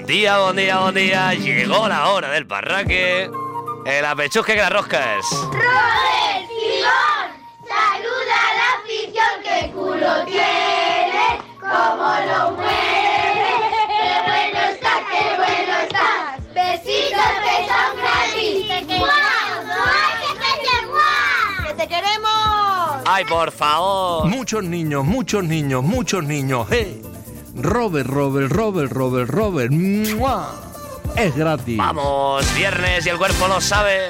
Buen día, buen día, buen día. Llegó la hora del parraque. El apechusque que las roscas. ¡Robert Simón! ¡Saluda a la afición! ¡Qué culo tiene! ¡Cómo lo mueve! ¡Qué bueno está, qué bueno está! ¡Besitos que son gratis! ¡Guau! ¡Guau! ¡Que te queremos! ¡Ay, por favor! Muchos niños, muchos niños, muchos niños. Robert. ¡Mua! Es gratis. Vamos, viernes y el cuerpo lo sabe.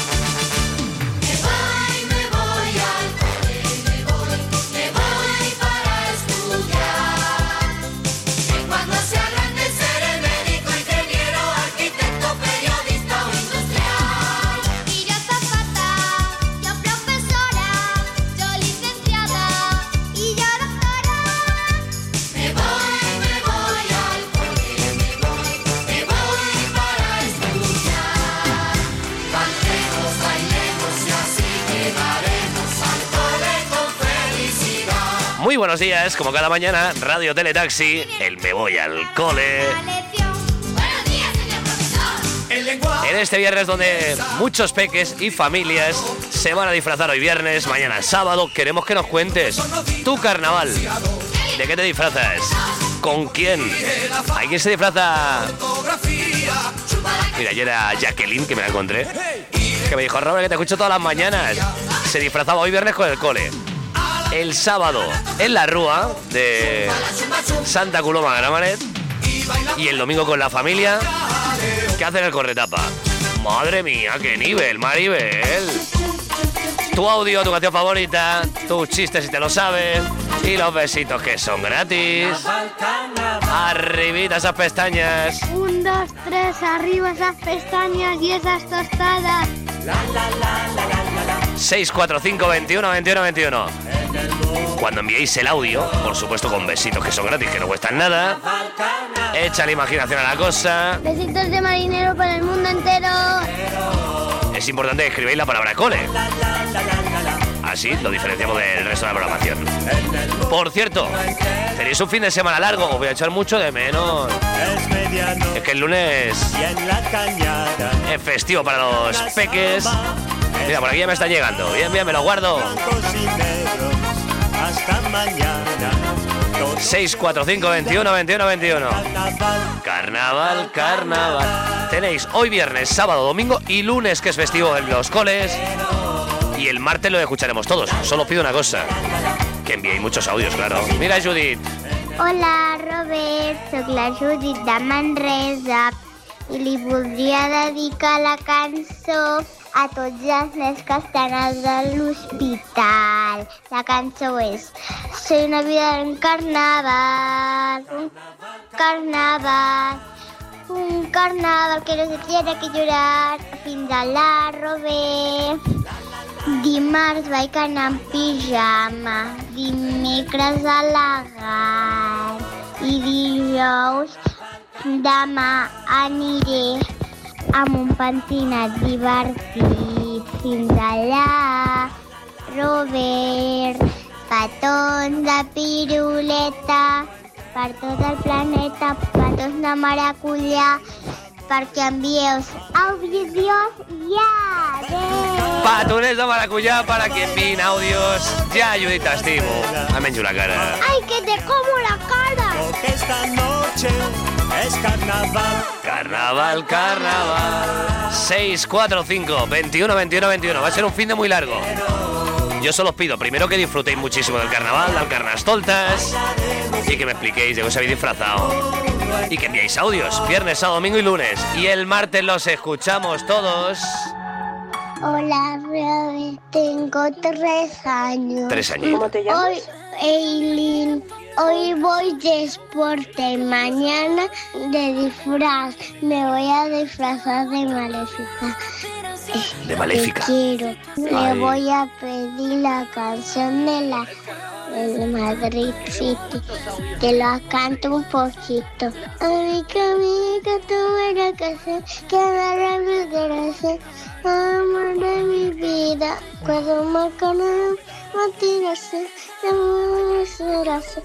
Muy buenos días, como cada mañana, Radio Teletaxi, el Me Voy al Cole. En este viernes donde muchos peques y familias se van a disfrazar hoy viernes, mañana sábado, queremos que nos cuentes tu carnaval. ¿De qué te disfrazas? ¿Con quién? ¿Hay quien se disfraza? Mira, ayer era Jacqueline, que me la encontré, que me dijo, Robert, que te escucho todas las mañanas. Se disfrazaba hoy viernes con el cole. El sábado en la Rúa de Santa Coloma Gramenet y el domingo con la familia que hacen el corretapa. Madre mía, qué nivel, Maribel. Tu audio, tu canción favorita, tus chistes si te lo sabes y los besitos que son gratis. Arribita esas pestañas. 1, 2, 3, arriba esas pestañas y esas tostadas. 645 21 21 21. Cuando enviéis el audio, por supuesto con besitos que son gratis, que no cuestan nada, echa la imaginación a la cosa. Besitos de marinero para el mundo entero. Es importante que escribáis la palabra cole. Así lo diferenciamos del resto de la programación. Por cierto, tenéis un fin de semana largo, os voy a echar mucho de menos. Es que el lunes es festivo para los peques. Mira, por aquí ya me está llegando. Bien, me lo guardo. 645 21 21 21. Carnaval. Tenéis hoy viernes, sábado, domingo y lunes, que es festivo en los coles. Y el martes lo escucharemos todos. Solo os pido una cosa: que enviéis muchos audios, claro. Mira, Judith. Hola, Robert. Soc la Judith de Manresa i li voldria dedicar la cançó a tots els nens que estan al de l'hospital. La cançó és Soy una vida en carnaval, un carnaval que no se tiene que llorar. Fins a la Robert. Dimarts vaig anar en pijama, dimecres a la GAR i dijous demà aniré amb un pentinat divertit. Fins allà, Robert. Petons de piruleta per tot el planeta, petons de maracuyà, perquè envieu audios ja. Patones de maracuyá para que envíen audios. Ya, Judith, te estimo. Almenys una cara. ¡Ay, que te como la cara! Porque esta noche es carnaval. Carnaval. 645 21 21 21. Va a ser un fin de muy largo. Yo solo os pido, primero, que disfrutéis muchísimo del carnaval, del carnastoltas, y que me expliquéis de qué os habéis disfrazado. Y que enviéis audios, viernes, sábado, domingo y lunes. Y el martes los escuchamos todos. Hola, Robert. Tengo 3 años. 3 años. ¿Cómo te llamas? Hoy, Eileen. Hoy voy de deporte y mañana de disfraz. Me voy a disfrazar de Maléfica. De Maléfica. Te quiero. Le Ay. voy a pedir la canción de Madrid City. Te la canto un poquito. Amiga, tu buena canción que me rompe el corazón. Amor de mi vida, cuando marcan un matinarse, la serase.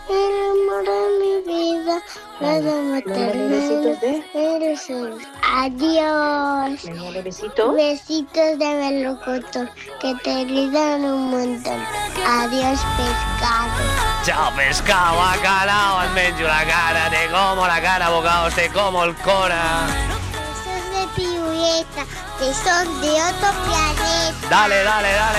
el amor de mi vida, nada maternal, eres el... Adiós. Besitos de melocotón que te gritan un montón. Adiós, pescado. Chao, pescado, bacalao, almenyo, la cara, te como la cara, bocados, te como el cora. Besos de pirueta, que son de otro planeta. Dale, dale, dale.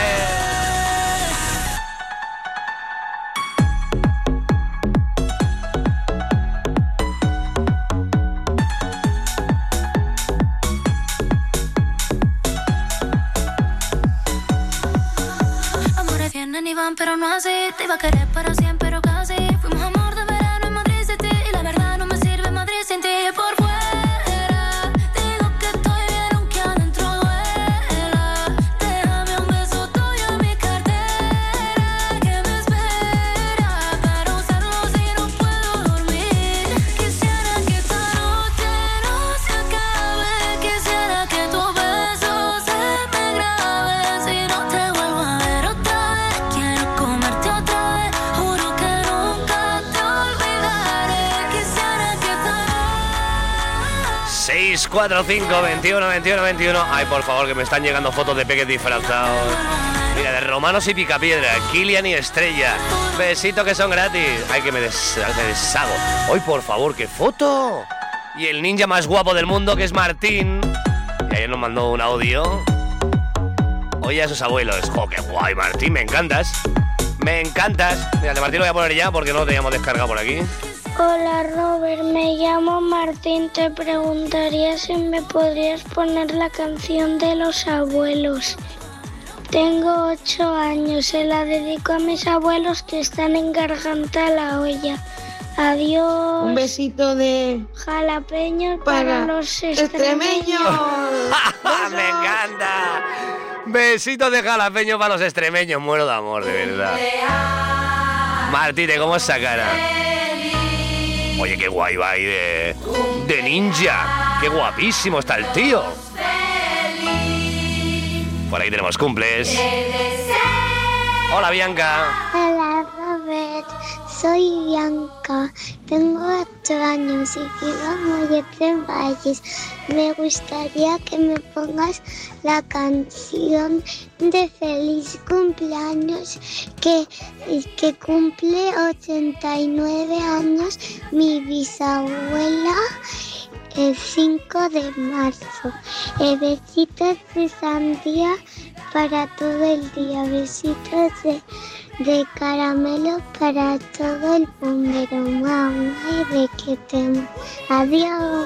Ni van, pero no así. Te iba a querer para siempre, pero casi. Fuimos amor de verano en Madrid City. Y la verdad no me sirve Madrid sin ti. Por fuera digo que estoy bien aunque adentro duela. Déjame un beso tuyo en mi cartera que me espera para usarlo si no puedo dormir. Quisiera que esta noche no se acabe. Quisiera que tu beso se me grabe. Si no te vuelvo a ver otra vez, quiero comerte otra vez. Juro que nunca te olvidaré. Quisiera que esta noche... 645 21 21 21. Ay, por favor, que me están llegando fotos de peques disfrazados. Mira, de romanos y picapiedra, Kilian y Estrella. Besitos que son gratis. Ay, que me deshago. Ay, por favor, qué foto. Y el ninja más guapo del mundo, que es Martín. Y ayer nos mandó un audio. Oye a sus abuelos. Jo, qué guay, Martín, me encantas. Me encantas. Mira, de Martín lo voy a poner ya porque no lo teníamos descargado por aquí. Hola Robert, me llamo Martín, te preguntaría si me podrías poner la canción de los abuelos. Tengo 8 años, se la dedico a mis abuelos que están en Garganta la Olla. Adiós. Un besito de Jalapeños para los extremeños. Me encanta. Besitos de jalapeño para los extremeños. Muero de amor, de verdad. Martín, ¿cómo es esa cara? Oye, qué guay va ahí de ninja. Qué guapísimo está el tío. Por ahí tenemos cumples. Hola, Bianca. Hola Robert, soy Bianca, tengo 8 años y vivo muy en Valles. Me gustaría que me pongas la canción de feliz cumpleaños que cumple 89 años mi bisabuela el 5 de marzo. Besitos de sandía para todo el día. Besitos de caramelo para todo el bombero. Mamá, de que te amo. Adiós.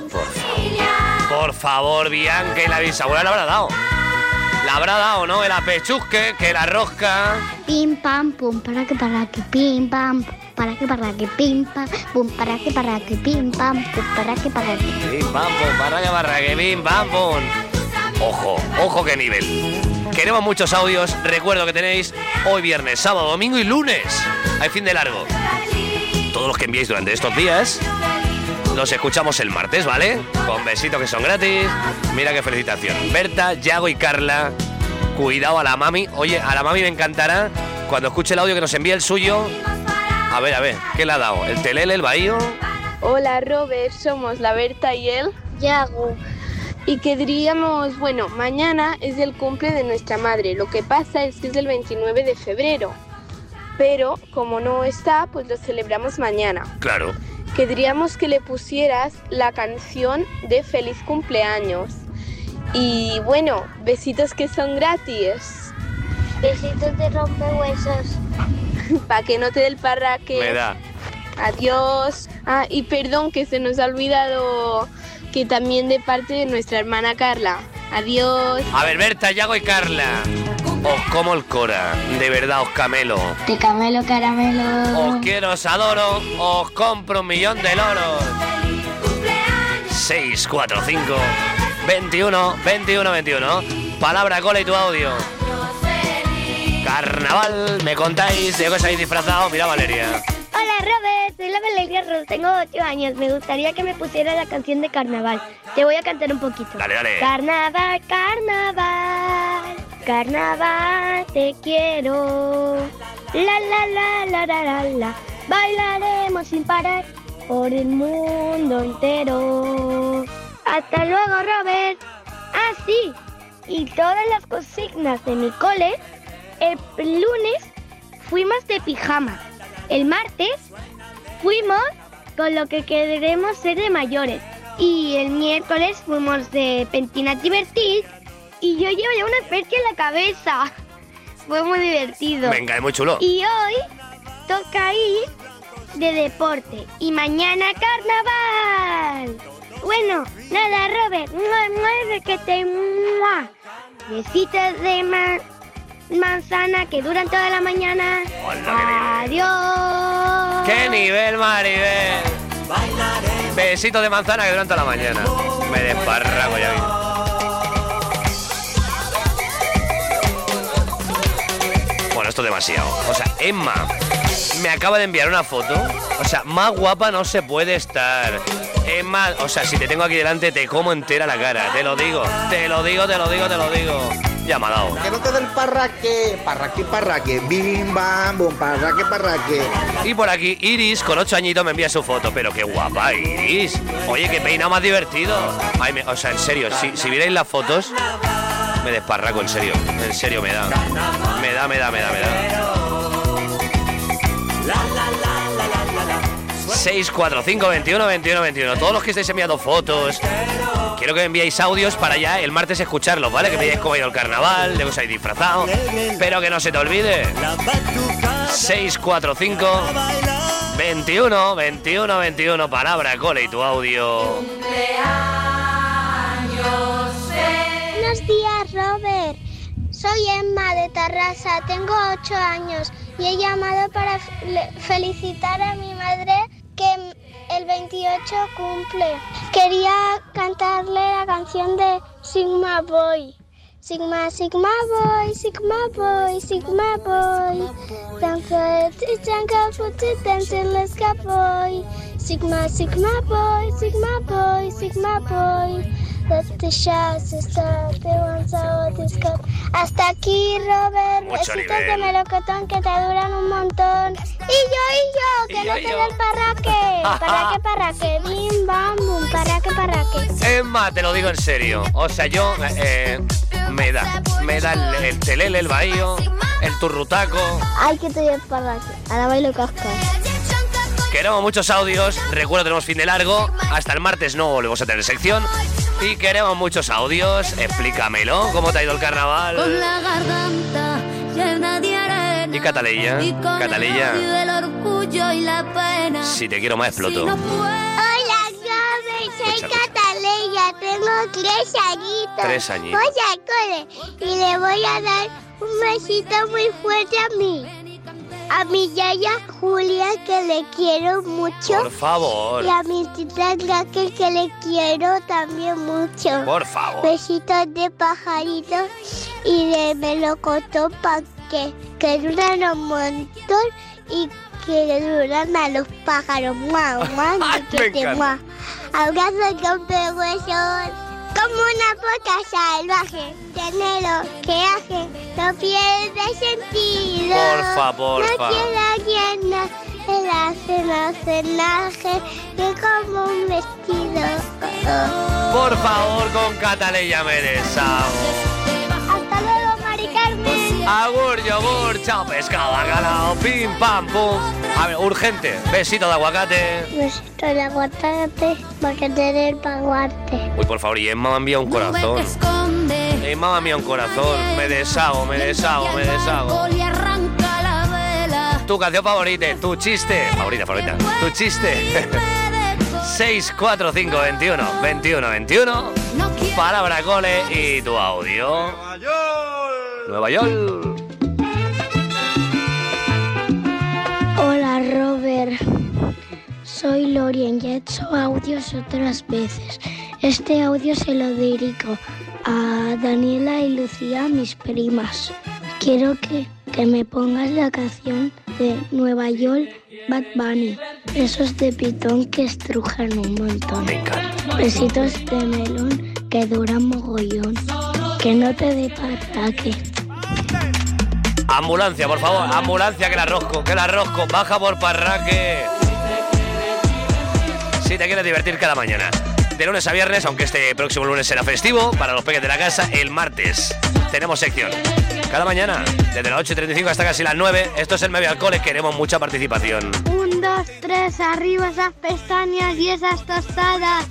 Por favor, Bianca, y la bisabuela la habrá dado. La habrá dado, ¿no? El apechusque, que la rosca. Pim pam pum para que pim pam para que pim pam pum para que pim pam pum para que Pim pam pum para que pim pam pum. Ojo, ojo qué nivel. Queremos muchos audios. Recuerdo que tenéis hoy viernes, sábado, domingo y lunes. Hay fin de largo. Todos los que enviéis durante estos días los escuchamos el martes, ¿vale? Con besitos que son gratis. Mira qué felicitación. Berta, Yago y Carla. Cuidado a la mami. Oye, a la mami me encantará cuando escuche el audio que nos envíe el suyo. A ver, ¿qué le ha dado? ¿El telele, el bahío? Hola Robert, somos la Berta y él. Yago. Y queríamos, bueno, mañana es el cumple de nuestra madre. Lo que pasa es que es el 29 de febrero. Pero como no está, pues lo celebramos mañana. Claro. Queríamos que le pusieras la canción de feliz cumpleaños. Y bueno, besitos que son gratis. Besitos de rompehuesos. Pa' que no te dé el parraque. Me da. Adiós. Ah, y perdón que se nos ha olvidado que también de parte de nuestra hermana Carla. Adiós. A ver, Berta, Yago y Carla. Os como el cora. De verdad, os camelo. Te camelo caramelo. Os quiero, os adoro. Os compro 1.000.000 de loros. 645 21 21 21. Palabra, cola y tu audio. Carnaval, me contáis de qué os habéis disfrazado. Mira, Valeria. Hola Robert, soy la Valeria Ross, tengo 8 años. Me gustaría que me pusieras la canción de Carnaval. Te voy a cantar un poquito. Dale, dale. Carnaval, carnaval, carnaval, te quiero. La la la la la la la. Bailaremos sin parar por el mundo entero. Hasta luego, Robert. Ah, sí. Y todas las consignas de mi cole, el lunes fuimos de pijama. El martes fuimos con lo que queremos ser de mayores. Y el miércoles fuimos de Pentina Divertir y yo llevo ya una percha en la cabeza. Fue muy divertido. Venga, es muy chulo. Y hoy toca ir de deporte y mañana carnaval. Bueno, nada, Robert. Besitos de manzana que duran toda la mañana. Hola, Adiós. ¡Qué nivel, Maribel! Besitos de manzana que duran toda la mañana. Me desparrago ya mismo. Bueno, esto es demasiado. O sea, Emma me acaba de enviar una foto. O sea, más guapa no se puede estar. Emma, o sea, si te tengo aquí delante te como entera la cara. Te lo digo. Ya me ha dado. Que no te dé el parraque. Bim, bam, bum, parraque. Y por aquí Iris, con 8 añitos, me envía su foto. Pero qué guapa, Iris. Oye, qué peinado más divertido. Ay, o sea, en serio, si vierais las fotos, me desparraco, en serio. En serio, me da. 645 21 21 21. Todos los que estáis enviando fotos, quiero que me enviéis audios para ya el martes escucharlos, ¿vale? Que me digáis cómo ha ido el carnaval, de que os habéis disfrazado. Pero que no se te olvide. 645 21 21 21. Palabra, cole y tu audio. Buenos días, Robert. Soy Emma de Tarrasa, tengo 8 años y he llamado para felicitar a mi madre que el 28 cumple. Quería cantarle la canción de Sigma Boy. Sigma, Sigma Boy, Sigma Boy, Sigma Boy. Let's go, boy. Sigma, Sigma Boy, Sigma Boy, Sigma Boy. Let the shots start, the ones out this cup. Hasta aquí, Robert. Mucho Besitos nivel. de melocotón que te duran un montón. Y yo, que no te dé el parraque. Bim, bam, bum, parraque. Emma, te lo digo en serio. O sea, yo me da el telele, el bahío, el turrutaco. Ay, que te dé el parraque. Ahora bailo cascas. Queremos muchos audios. Recuerda, tenemos fin de largo. Hasta el martes no volvemos a tener sección. Y queremos muchos audios. Explícamelo. ¿Cómo te ha ido el carnaval? Con la garganta llena de arena. Y Cataleya. Y con Cataleya. el odio, el orgullo y la pena. Si te quiero más, exploto. Si no puedo. Hola, Robert, soy Escucha. Cataleya, tengo 3 añitos. 3 añitos. Voy al cole y le voy a dar un besito muy fuerte a mi yaya Julia, que le quiero mucho. Por favor. Y a mi tita Raquel, que le quiero también mucho. Por favor. Besitos de pajarito y de melocotón para que duran un montón y que duran a los pájaros. ¡Mua, mua! Ay, me encanta. Abrazo con pehuesos. Como una poca salvaje, tiene lo que hace, no pierde sentido. Porfa. No tiene llena, el cenaje, que como un vestido. Por favor, con Cataleya me deshago. Hasta luego, Mari Carmen. Agur, yogur, chao, pescado, bacalao, pim, pam, pum. A ver, urgente, besito de aguacate. Besito de aguacate, para que te dé el paguarte. Uy, por favor, y Emma me ha enviado un corazón. Emma me ha enviado un corazón. Me deshago. Y arranca la vela. Tu canción favorita, tu chiste. Favorita. Tu chiste. 645 21 21 21. Palabra, cole y tu audio. Nueva York. Hola, Robert. Soy Lorien, ya he hecho audios otras veces. Este audio se lo dedico a Daniela y Lucía, mis primas. Quiero que me pongas la canción de Nueva York, Bad Bunny. Esos de pitón que estrujan un montón. Me encanta. Besitos de melón que duran mogollón. Que no te dé parraque. Ambulancia, por favor, ambulancia, que la rosco, baja por Parraque. Si te quieres divertir cada mañana. De lunes a viernes, aunque este próximo lunes será festivo para los peques de la casa, el martes tenemos sección. Cada mañana, desde las 8:35 hasta casi las 9, esto es el Me Voy al Cole, queremos mucha participación. 1, 2, 3, arriba esas pestañas y esas tostadas.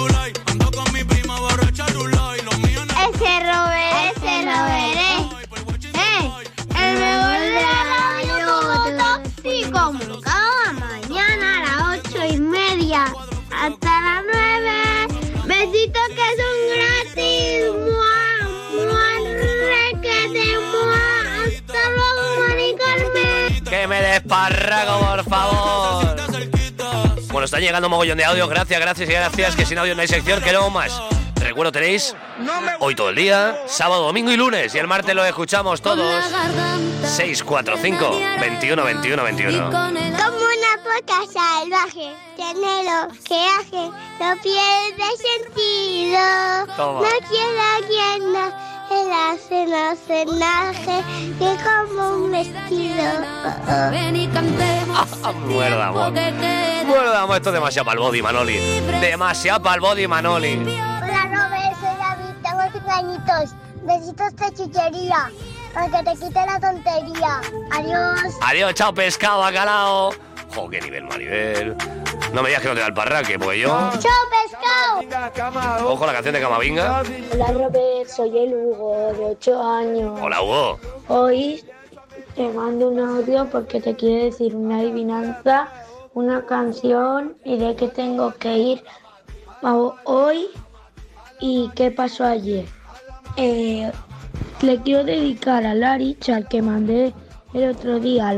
Ese Robert, el mejor de la radio tóxico. Cada mañana a las 8:30 hasta las 9. Besitos que son gratis. Hasta luego, Mari Carmen. Que me desparrago, por favor. Bueno, están llegando un mogollón de audios. Gracias. Que sin audio no hay sección, queremos más. Recuerdo, tenéis hoy todo el día, sábado, domingo y lunes. Y el martes lo escuchamos todos. 645 21 21 21. Como una poca salvaje, tiene los que hace, no pierde sentido. Toma. No quiere quien él hace, no se naje, que como un vestido. Muerda, amor. Esto es demasiado para el body, Manoli. Hola, Robert, soy David, tengo 5 añitos. Besitos de chuchería, para que te quite la tontería. Adiós, chao, pescado, bacalao. Jo, qué nivel, Maribel. No me digas que no te da el Parraque, pues yo... ¡Chao, pescado! Ojo, la canción de Camavinga. Hola, Robert, soy el Hugo, de 8 años. Hola, Hugo. Hoy te mando un audio porque te quiero decir una adivinanza, una canción y de qué tengo que ir hoy y qué pasó ayer. Le quiero dedicar a Larich, al que mandé el otro día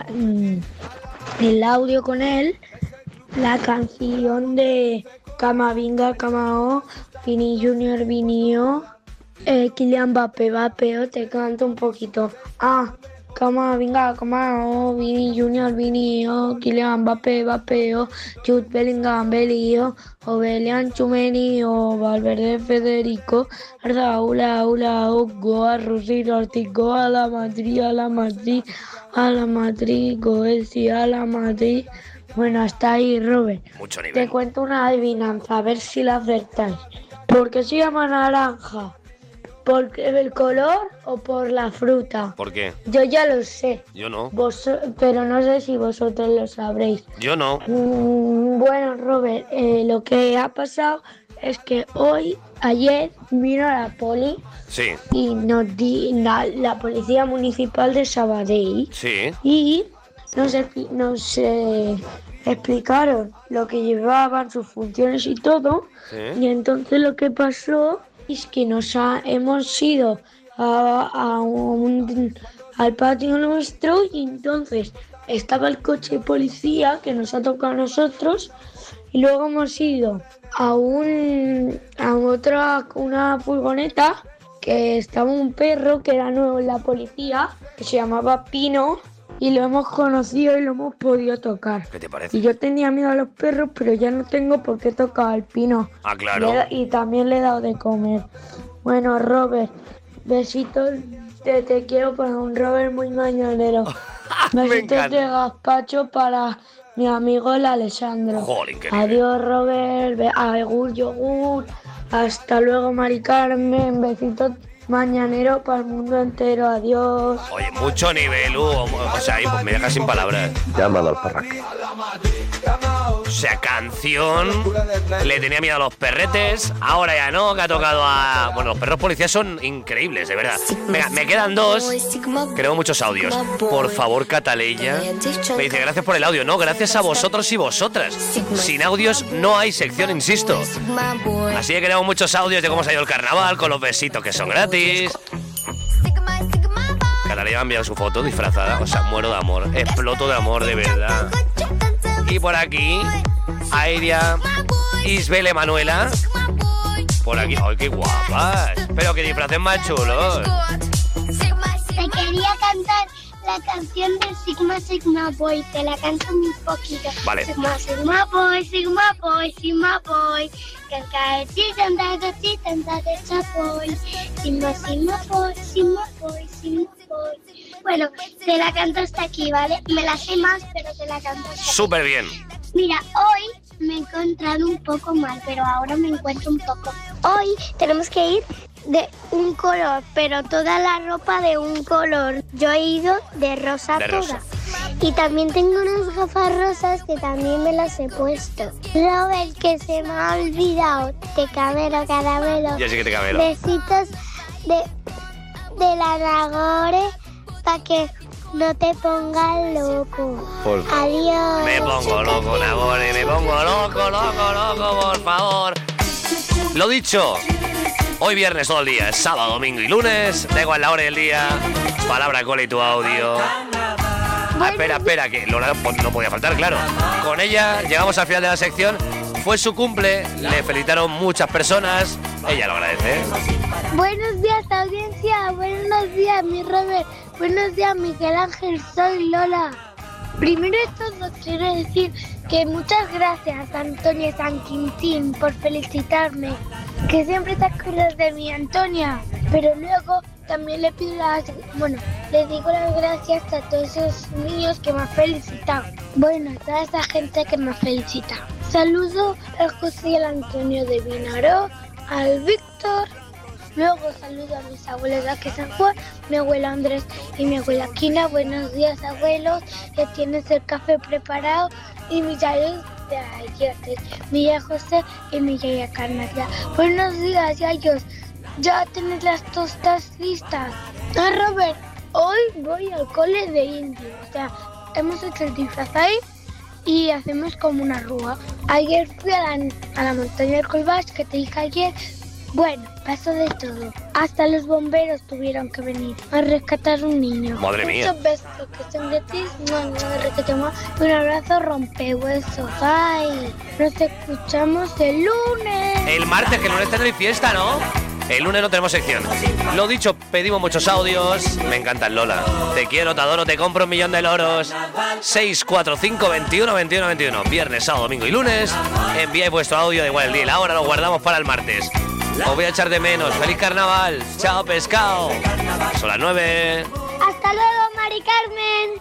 el audio con él, la canción de Camavinga, Camao, Vini Junior, Vinio, Kylian Mbappé, Vapeo, te canto un poquito. Camavinga, Camao, Vini Junior, Vinio, Kylian Mbappé, Vapeo, Jude Bellingham, Belio, Obelian, Chumenio, Valverde, Federico, Raúl, Goa, Rosiro, Artigo, a la Madrid, Goesi, a la Madrid. Bueno, hasta ahí, Robert. Mucho nivel. Te cuento una adivinanza, a ver si la acertáis. ¿Por qué se llama naranja? ¿Por el color o por la fruta? ¿Por qué? Yo ya lo sé. Yo no. Pero no sé si vosotros lo sabréis. Yo no. Bueno, Robert, lo que ha pasado es que ayer vino la poli. Sí. Y la policía municipal de Sabadell. Sí. Y nos explicaron lo que llevaban, sus funciones y todo. Sí. Y entonces lo que pasó es que hemos ido al patio nuestro y entonces estaba el coche de policía que nos ha tocado a nosotros y luego hemos ido a una furgoneta que estaba un perro que era nuevo en la policía, que se llamaba Pino, y lo hemos conocido y lo hemos podido tocar. ¿Qué te parece? Y yo tenía miedo a los perros, pero ya no tengo por qué tocar al Pino. Ah, claro. Y también le he dado de comer. Bueno, Robert, besitos, te quiero para un Robert muy mañanero. Besitos de gazpacho para mi amigo el Alessandro. Jolín, qué Adiós, Robert. Agur, yogur. Hasta luego, Mari Carmen. Besitos mañanero para el mundo entero. Adiós. Oye, mucho nivel, Hugo. O sea, ahí me dejas sin palabras. Llámalo al Parraque. O sea, canción. Le tenía miedo a los perretes. Ahora ya no, que ha tocado a... Bueno, los perros policías son increíbles, de verdad. Venga, me quedan 2. Creo muchos audios. Por favor, Cataleya. Me dice, gracias por el audio. No, gracias a vosotros y vosotras. Sin audios no hay sección, insisto. Así que queremos muchos audios de cómo se ha ido el carnaval, con los besitos que son gratis. Cataleya ha enviado su foto disfrazada. O sea, muero de amor. Exploto de amor, de verdad. Y por aquí, Airia, Isbel, Emanuela. Por aquí, ¡ay, qué guapas! Pero que disfraces más chulos. Te quería cantar la canción de Sigma Sigma Boy, te la canto muy poquito. Vale. Sigma Sigma Boy, Sigma Boy, Sigma Boy. Canca tantado chapoy. Sigma Sigma Boy, Sigma Boy, Sigma Boy. Bueno, te la canto hasta aquí, ¿vale? Me la sé más, pero te la canto hasta aquí. Súper bien. Mira, hoy me he encontrado un poco mal, pero ahora me encuentro un poco. Hoy tenemos que ir de un color, pero toda la ropa de un color. Yo he ido de rosa toda. Y también tengo unas gafas rosas que también me las he puesto. Robert, que se me ha olvidado. Te caramelo. Ya sí que te cabelo. Besitos de la Nagore para que no te pongas loco. Adiós. Me pongo loco, Nagore, me pongo loco, por favor. Lo dicho, hoy viernes todo el día, es sábado, domingo y lunes. Da igual la hora y el día. Palabra, cola y tu audio. Espera, que Lola no podía faltar, claro. Con ella llegamos al final de la sección. Fue su cumple, le felicitaron muchas personas. Ella lo agradece. Buenos días, audiencia. Buenos días, mi Robert. Buenos días, Miguel Ángel. Soy Lola. Primero de todo quiero decir que muchas gracias, Antonia San Quintín, por felicitarme. Que siempre te acuerdas de mí, Antonia. Pero luego también le digo las gracias a todos esos niños que me han felicitado. Bueno, a toda esa gente que me felicita. Saludo al José y al Antonio de Vinaró, al Víctor. Luego saludo a mis abuelos de aquí San Juan, mi abuelo Andrés y mi abuela Quina. Buenos días, abuelos. Ya tienes el café preparado. Y mis yayos de ayer, mi yaya José y mi yaya Carnacia. Buenos días, yayos. Ya tienes las tostas listas. Robert, hoy voy al cole de indio. O sea, hemos hecho el disfraz ahí y hacemos como una rúa. Ayer fui a la montaña del Colbach, que te dije ayer. Bueno, pasó de todo. Hasta los bomberos tuvieron que venir a rescatar un niño. Madre mía. Muchos besos que son de ti. Un abrazo rompehuesos. Ay, nos escuchamos el lunes. El martes, que el lunes tendréis fiesta, ¿no? El lunes no tenemos sección. Lo dicho, pedimos muchos audios. Me encanta Lola. Te quiero, te adoro, te compro 1.000.000 de loros. 645 21 21 21. Viernes, sábado, domingo y lunes. Enviáis vuestro audio, da igual el día y la hora, lo guardamos para el martes. Os voy a echar de menos. ¡Feliz carnaval! ¡Chao, pescado! Son las 9. Hasta luego, Mari Carmen.